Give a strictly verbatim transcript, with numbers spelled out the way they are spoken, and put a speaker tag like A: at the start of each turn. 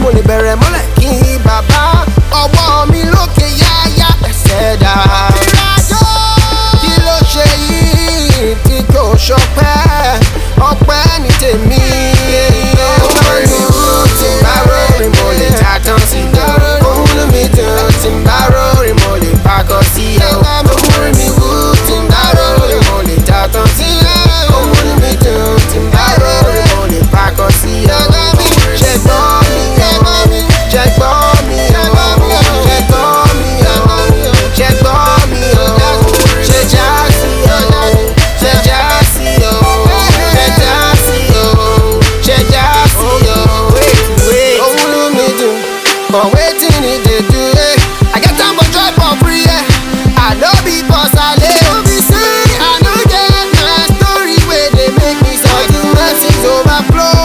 A: mo lè bẹ̀rẹ̀ mọ́lẹ̀ kí n bàbá ọwọ́ mi lókè yáyá ẹsẹ̀ dá. Kí ló ṣe yìí tí kò ṣọpẹ́ ọpẹ́ ní tèmi. Orin tí n bá rọrin mo lè ta tán sí i. Òun mi dùn tí n bá rọrin mo lè pakọ̀ sí i. Orin mi wú tí n bá rọrin mo lè ta tán sí i. Òun mi dùn tí n bá rọrin mo lè pakọ̀ sí i. Ṣé gbọ́ mi o? Ṣé gbọ́ mi o? Ṣé gbọ́ mi o? Ṣé gbọ́ mi o? Ṣé já sí o? Ṣé já sí o? Ṣé já sí o? Ṣé já sí o? Òun mi dùn, but wetin e dey do? I get am for joy for free. I no be boss ale. No be say I no get my story wey dey make me so. The mercies overflow.